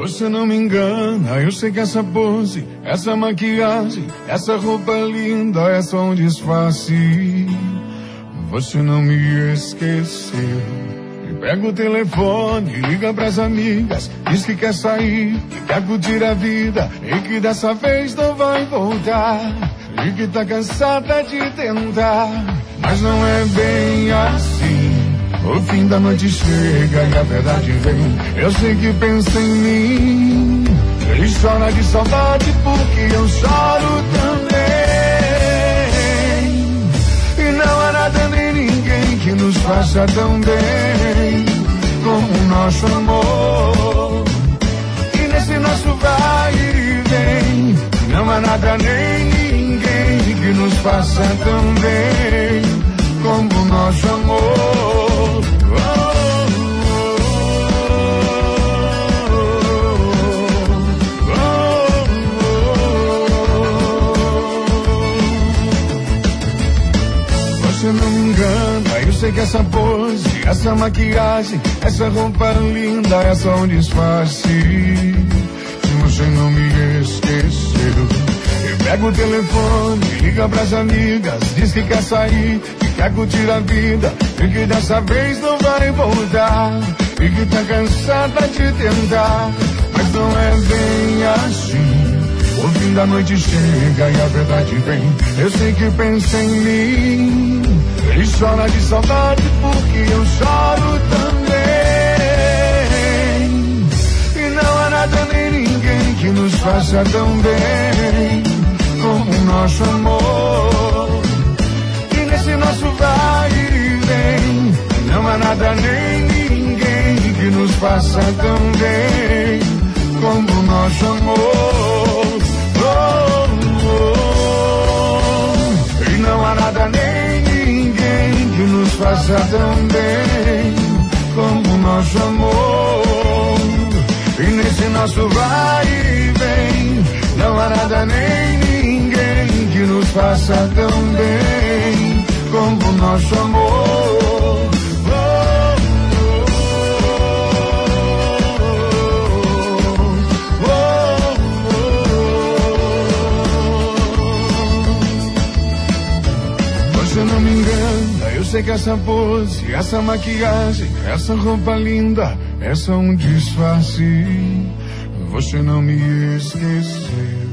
Você não me engana, eu sei que essa pose, essa maquiagem, essa roupa linda é só um disfarce. Você não me esqueceu. E pega o telefone, liga pras amigas, diz que quer sair, que quer curtir a vida e que dessa vez não vai voltar. E que tá cansada de tentar, mas não é bem assim. O fim da noite chega e a verdade vem. Eu sei que pensa em mim e chora de saudade porque eu choro também. E não há nada nem ninguém que nos faça tão bem como o nosso amor. E nesse nosso vai e vem, não há nada nem ninguém que nos faça tão bem como o nosso amor. Você não me engana, eu sei que essa pose, essa maquiagem, essa roupa linda é só um disfarce. Se você não me esqueceu, pega o telefone, liga pras amigas, diz que quer sair, que quer curtir a vida e que dessa vez não vai voltar. E que tá cansada de tentar, mas não é bem assim. O fim da noite chega e a verdade vem. Eu sei que pensa em mim e chora de saudade porque eu choro também. E não há nada nem ninguém que nos faça tão bem como o nosso amor. E nesse nosso vai e vem, não há nada nem ninguém que nos faça tão bem como o nosso amor. E não há nada nem ninguém que nos faça tão bem como o nosso amor. E nesse nosso vai e vem, não há nada nem ninguém que nos faça tão bem como o nosso amor. Você não me engana, eu sei que essa pose, essa maquiagem, essa roupa linda é só um disfarce. Você não me esqueceu.